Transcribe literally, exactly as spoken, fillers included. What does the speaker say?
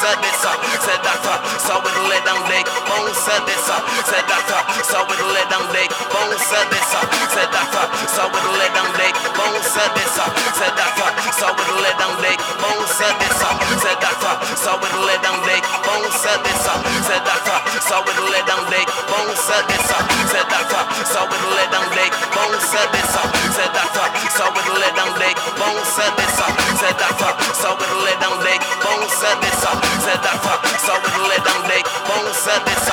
said this up. Said doctor, so it let down leg. Bone said this up. Said doctor, so it let down leg. Bone said this up. Said doctor, so it let down leg. Bone said this up. Said doctor, so it let down leg. Bone said this up. Said doctor, so it let down leg. Bone said this up. Said doctor, so it let down leg. Bone said this up. Said doctor, so it let down leg. Bone said this up. Said doctor, so it let down leg. Bone said this up. Said doctor, so it let down leg. Bone said this up. Said doctor, so it let down leg. Bone said this